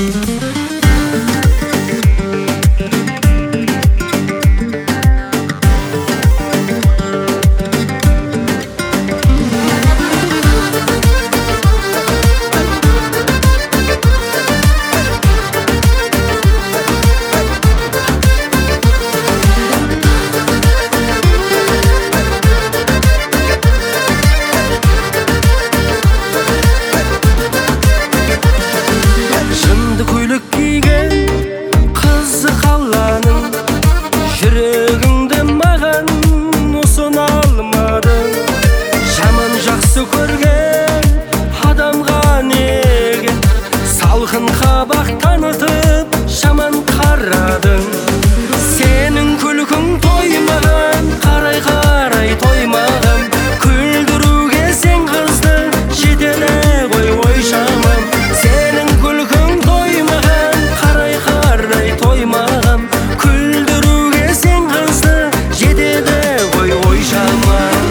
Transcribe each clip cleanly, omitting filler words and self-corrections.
Жүрегіңді маған ұсына алмадың, жаман жақсы көрген адамға неге салқын қабақ танытып жаман қарадың? Сенің күлкің тоймаған, қарай тоймаған, күлдіруге сен қызды жетеді ғой ой шамам. Сенің күлкің тоймаған, қарай тоймаған, күлдіруге сен қызды жетеді ғой ой шамам.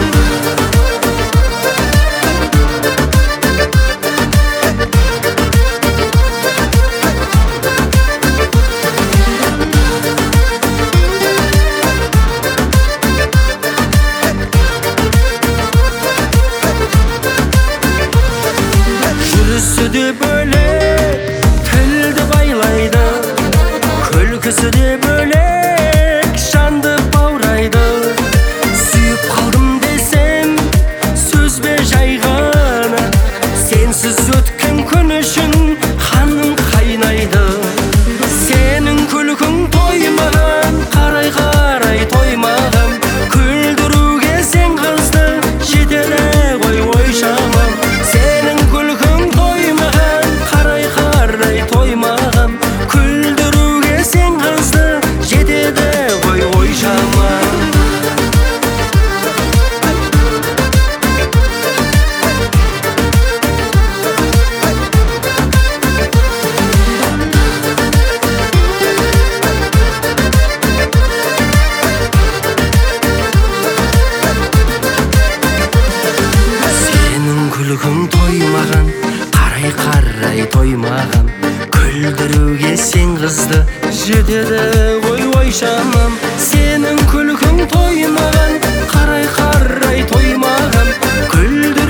Жүрісі де бөлек, тілді байлайды, күлкісі де бөлек, жанды баурайды. Сүйіп қалдым десем, сөз бе жай ғана, сенсіз өткен күн үшін қаным қайнайды. Сенің күлкің тоймаған, қарай тоймаған, күлдіруге сен қызды жетеді ғой ой шамам. Сенің күлкің тоймаған, қарай тоймаған, күлдіруге сен қызды жетеді ғой ой шамам. Күлкің тоймаған, қарай тоймаған, күлдіруге сен қызды жетеді ғой ой шамам. Сенің күлкің тоймаған, қарай тоймаған,